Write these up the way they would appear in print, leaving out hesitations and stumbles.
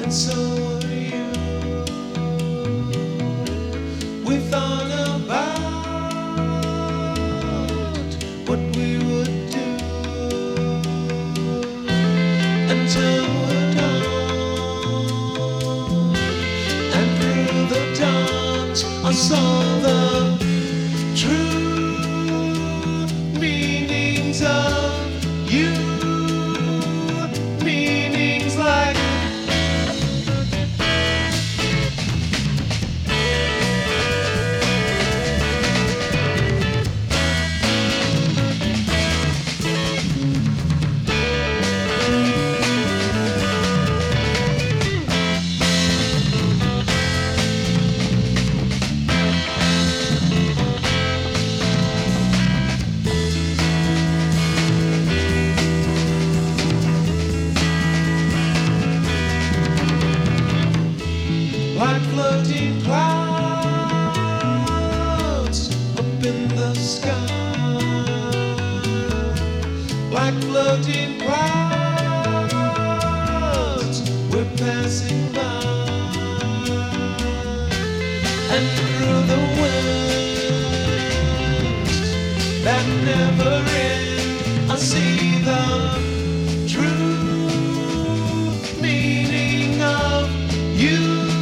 and so are you. We thought about what we would do until we're done, and through the dawns I saw the true meanings of you. Meanings like like floating clouds up in the sky, like floating clouds we're passing by, and through the winds that never end I see the true meaning of you.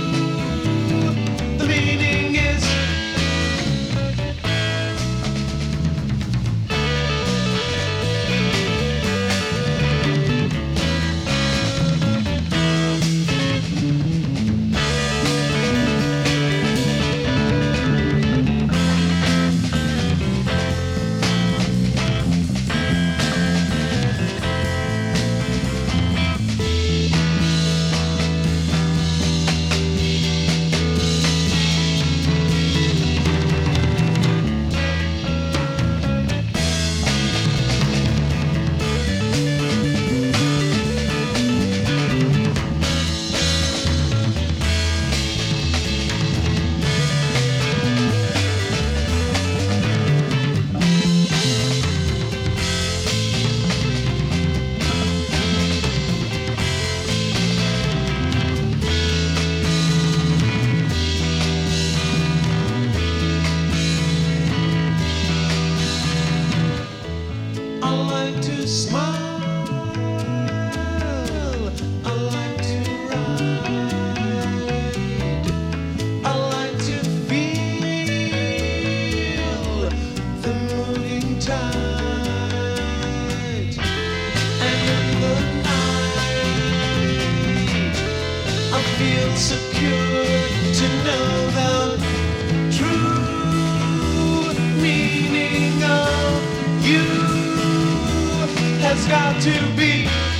Smile, I like to ride, I like to feel the moving tide, and in the night I feel secure to know the true meaning of you has got to be